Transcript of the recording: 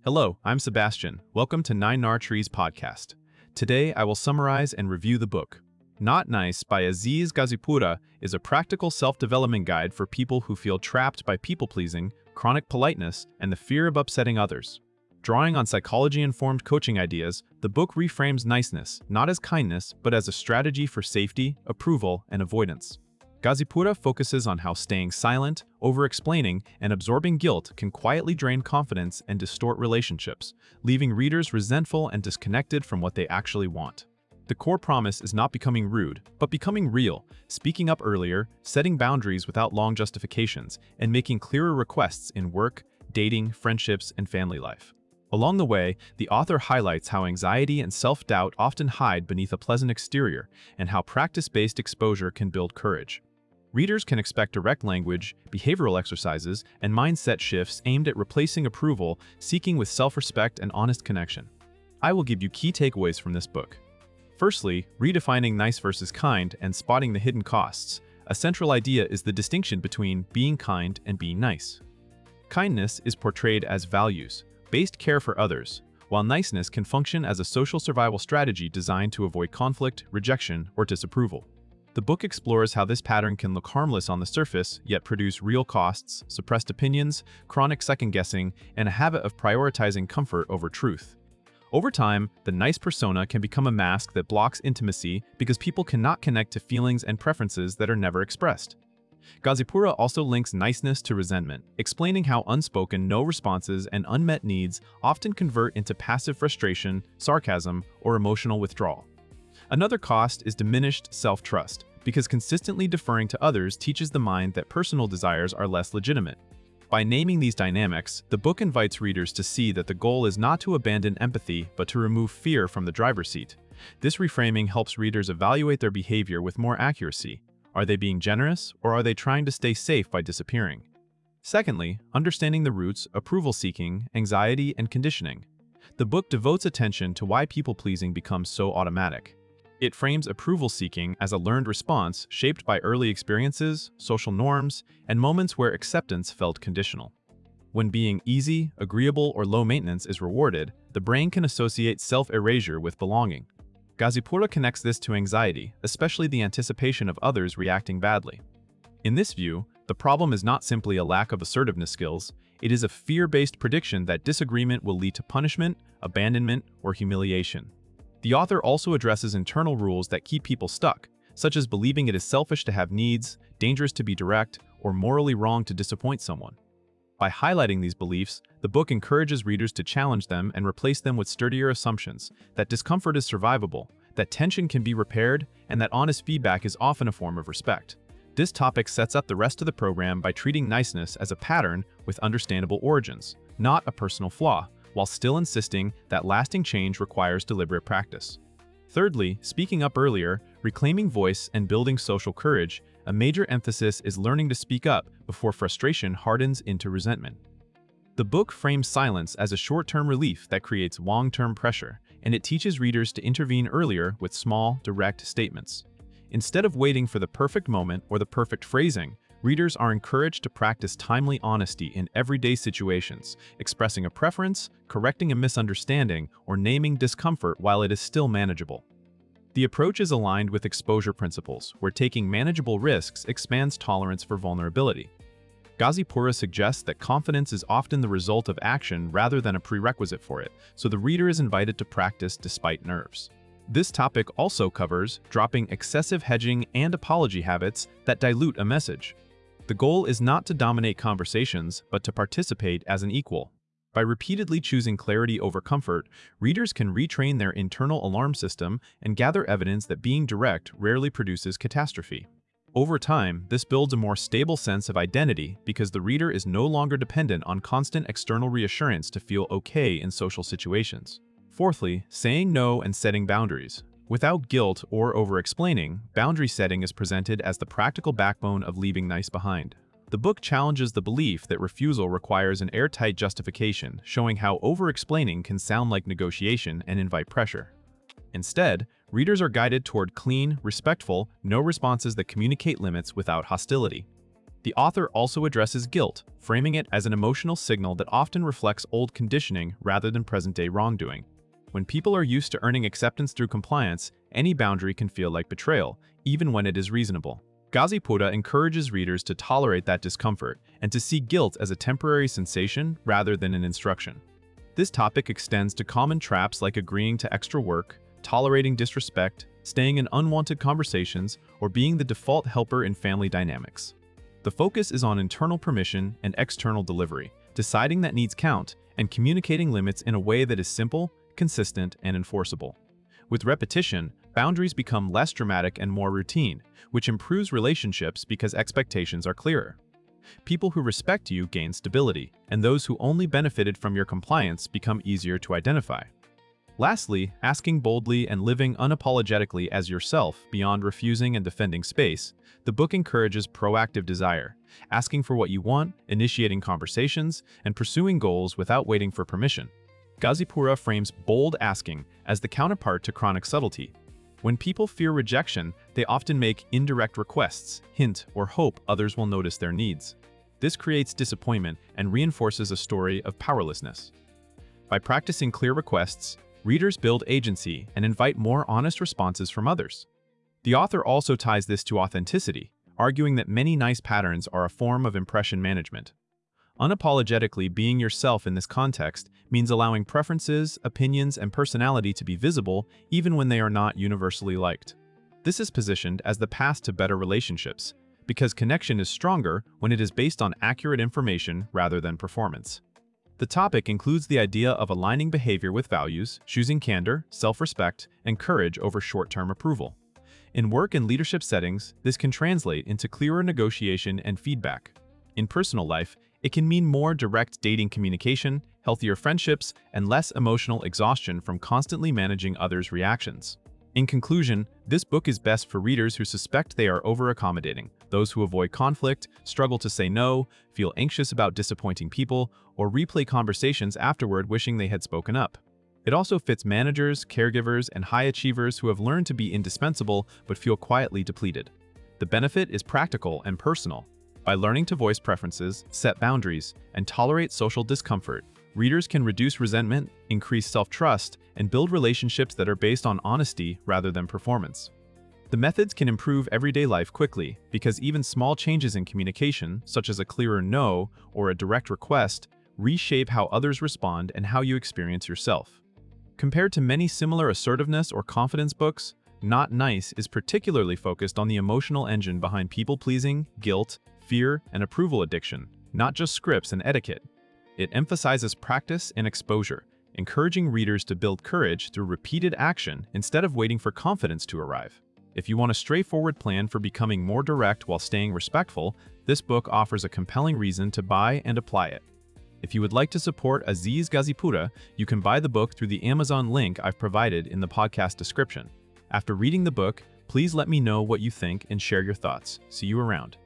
Hello, I'm Sebastian. Welcome to Nine Nar Trees podcast. Today, I will summarize and review the book. Not Nice by Aziz Gazipura is a practical self-development guide for people who feel trapped by people-pleasing, chronic politeness, and the fear of upsetting others. Drawing on psychology-informed coaching ideas, the book reframes niceness not as kindness, but as a strategy for safety, approval, and avoidance. Gazipura focuses on how staying silent, over-explaining, and absorbing guilt can quietly drain confidence and distort relationships, leaving readers resentful and disconnected from what they actually want. The core promise is not becoming rude, but becoming real, speaking up earlier, setting boundaries without long justifications, and making clearer requests in work, dating, friendships, and family life. Along the way, the author highlights how anxiety and self-doubt often hide beneath a pleasant exterior, and how practice-based exposure can build courage. Readers can expect direct language, behavioral exercises, and mindset shifts aimed at replacing approval, seeking with self-respect and honest connection. I will give you key takeaways from this book. Firstly, redefining nice versus kind and spotting the hidden costs. A central idea is the distinction between being kind and being nice. Kindness is portrayed as values-based care for others, while niceness can function as a social survival strategy designed to avoid conflict, rejection, or disapproval. The book explores how this pattern can look harmless on the surface, yet produce real costs, suppressed opinions, chronic second-guessing, and a habit of prioritizing comfort over truth. Over time, the nice persona can become a mask that blocks intimacy because people cannot connect to feelings and preferences that are never expressed. Gazipura also links niceness to resentment, explaining how unspoken no responses and unmet needs often convert into passive frustration, sarcasm, or emotional withdrawal. Another cost is diminished self-trust, because consistently deferring to others teaches the mind that personal desires are less legitimate. By naming these dynamics, the book invites readers to see that the goal is not to abandon empathy, but to remove fear from the driver's seat. This reframing helps readers evaluate their behavior with more accuracy. Are they being generous, or are they trying to stay safe by disappearing? Secondly, understanding the roots, approval-seeking, anxiety, and conditioning. The book devotes attention to why people-pleasing becomes so automatic. It frames approval-seeking as a learned response shaped by early experiences, social norms, and moments where acceptance felt conditional. When being easy, agreeable, or low maintenance is rewarded, the brain can associate self-erasure with belonging. Gazipura connects this to anxiety, especially the anticipation of others reacting badly. In this view, the problem is not simply a lack of assertiveness skills, it is a fear-based prediction that disagreement will lead to punishment, abandonment, or humiliation. The author also addresses internal rules that keep people stuck, such as believing it is selfish to have needs, dangerous to be direct, or morally wrong to disappoint someone. By highlighting these beliefs, the book encourages readers to challenge them and replace them with sturdier assumptions that discomfort is survivable, that tension can be repaired, and that honest feedback is often a form of respect. This topic sets up the rest of the program by treating niceness as a pattern with understandable origins, not a personal flaw, while still insisting that lasting change requires deliberate practice. Thirdly, speaking up earlier, reclaiming voice and building social courage, a major emphasis is learning to speak up before frustration hardens into resentment. The book frames silence as a short-term relief that creates long-term pressure, and it teaches readers to intervene earlier with small, direct statements. Instead of waiting for the perfect moment or the perfect phrasing, readers are encouraged to practice timely honesty in everyday situations, expressing a preference, correcting a misunderstanding, or naming discomfort while it is still manageable. The approach is aligned with exposure principles, where taking manageable risks expands tolerance for vulnerability. Gazipura suggests that confidence is often the result of action rather than a prerequisite for it, so the reader is invited to practice despite nerves. This topic also covers dropping excessive hedging and apology habits that dilute a message. The goal is not to dominate conversations, but to participate as an equal. By repeatedly choosing clarity over comfort, readers can retrain their internal alarm system and gather evidence that being direct rarely produces catastrophe. Over time, this builds a more stable sense of identity because the reader is no longer dependent on constant external reassurance to feel okay in social situations. Fourthly, saying no and setting boundaries. Without guilt or over-explaining, boundary setting is presented as the practical backbone of leaving nice behind. The book challenges the belief that refusal requires an airtight justification, showing how over-explaining can sound like negotiation and invite pressure. Instead, readers are guided toward clean, respectful, no responses that communicate limits without hostility. The author also addresses guilt, framing it as an emotional signal that often reflects old conditioning rather than present-day wrongdoing. When people are used to earning acceptance through compliance, any boundary can feel like betrayal, even when it is reasonable. Gazipura encourages readers to tolerate that discomfort and to see guilt as a temporary sensation rather than an instruction. This topic extends to common traps like agreeing to extra work, tolerating disrespect, staying in unwanted conversations, or being the default helper in family dynamics. The focus is on internal permission and external delivery, deciding that needs count, and communicating limits in a way that is simple, consistent, and enforceable. With repetition, boundaries become less dramatic and more routine, which improves relationships because expectations are clearer. People who respect you gain stability, and those who only benefited from your compliance become easier to identify. Lastly, asking boldly and living unapologetically as yourself beyond refusing and defending space, the book encourages proactive desire, asking for what you want, initiating conversations, and pursuing goals without waiting for permission. Gazipura frames bold asking as the counterpart to chronic subtlety. When people fear rejection, they often make indirect requests, hint, or hope others will notice their needs. This creates disappointment and reinforces a story of powerlessness. By practicing clear requests, readers build agency and invite more honest responses from others. The author also ties this to authenticity, arguing that many nice patterns are a form of impression management. Unapologetically being yourself in this context means allowing preferences, opinions, and personality to be visible even when they are not universally liked. This is positioned as the path to better relationships, because connection is stronger when it is based on accurate information rather than performance. The topic includes the idea of aligning behavior with values, choosing candor, self-respect, and courage over short-term approval. In work and leadership settings, this can translate into clearer negotiation and feedback. In personal life, it can mean more direct dating communication, healthier friendships, and less emotional exhaustion from constantly managing others' reactions. In conclusion, this book is best for readers who suspect they are over-accommodating, those who avoid conflict, struggle to say no, feel anxious about disappointing people, or replay conversations afterward wishing they had spoken up. It also fits managers, caregivers, and high achievers who have learned to be indispensable but feel quietly depleted. The benefit is practical and personal. By learning to voice preferences, set boundaries, and tolerate social discomfort, readers can reduce resentment, increase self-trust, and build relationships that are based on honesty rather than performance. The methods can improve everyday life quickly because even small changes in communication, such as a clearer no or a direct request, reshape how others respond and how you experience yourself. Compared to many similar assertiveness or confidence books, Not Nice is particularly focused on the emotional engine behind people-pleasing, guilt, fear, and approval addiction, not just scripts and etiquette. It emphasizes practice and exposure, encouraging readers to build courage through repeated action instead of waiting for confidence to arrive. If you want a straightforward plan for becoming more direct while staying respectful, this book offers a compelling reason to buy and apply it. If you would like to support Aziz Gazipura, you can buy the book through the Amazon link I've provided in the podcast description. After reading the book, please let me know what you think and share your thoughts. See you around.